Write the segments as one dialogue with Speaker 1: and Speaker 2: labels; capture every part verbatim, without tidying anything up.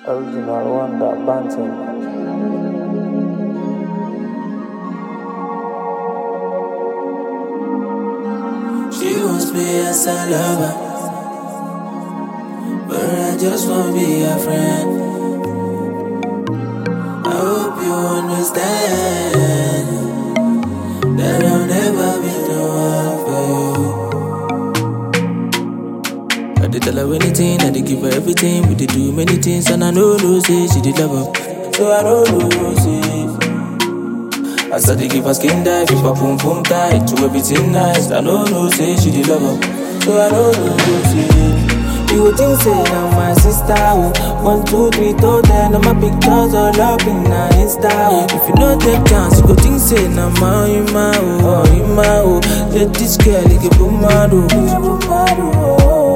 Speaker 1: Original Wonder Banting.
Speaker 2: She wants me as a lover, but I just wanna be a friend. I hope you understand that I'll never be the one for you. I did tell her anything, I did give her everything. We did do many things, and I know no say she did love her, so I know no say. I started give her skin dive, if her boom boom tight to everything nice. I know no say she did love her, so I know no say. You would think say I'm my sister, oh. One, two, three, two, ten, all my pictures all up in her Insta, oh. If you no take chance, you go think say na ma you ma oh, you ma oh. Let this girl get boom mad oh, boom mad oh.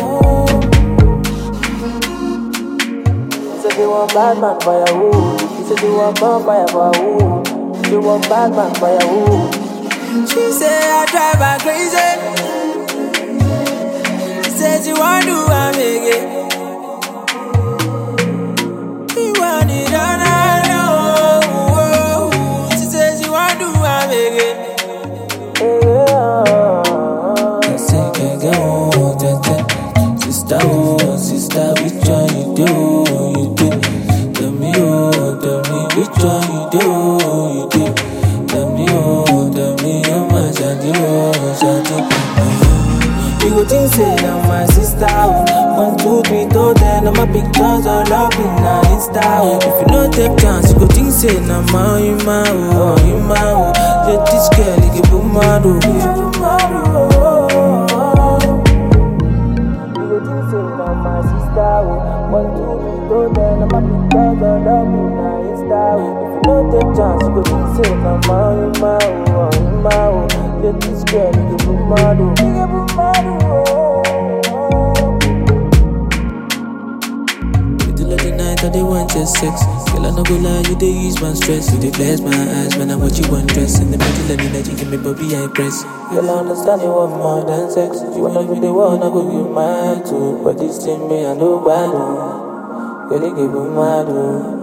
Speaker 2: He said they want bad man for your wood. He said they want vampire for your wood. They want bad man for your wood. She say I drive her crazy. Says you want to have again. You want it all night long. She says you want to have again. I say, can go on, sister, oh, sister, which one you do, you do. Tell me, oh, tell me, which one you do, you do. Tell me, oh, tell me, how much I do, I do. You go think say I'm my sister, oh. One, two, three, two, ten, all my pictures all up in her Insta, oh. If you no take chance, you go think say na ma you ma oh, you ma oh. Let this girl get boom mad oh, boom mad oh. You go think say na my sister, oh. One, two, three, two, ten, all my pictures all up in her Insta, oh. If you no take chance, you go think say na ma you ma oh, you ma oh. Let this girl get boom mad oh, get boom mad oh. I they want your sex. Girl, I no go lie, you they use my stress. You they bless my eyes when I watch you undress. In the middle of the night, you give me Bobby, I press. Girl, I understand you want more than sex. If you wanna be the one, I go give my heart to. But this thing me, I know bad. Girl, you give me mad.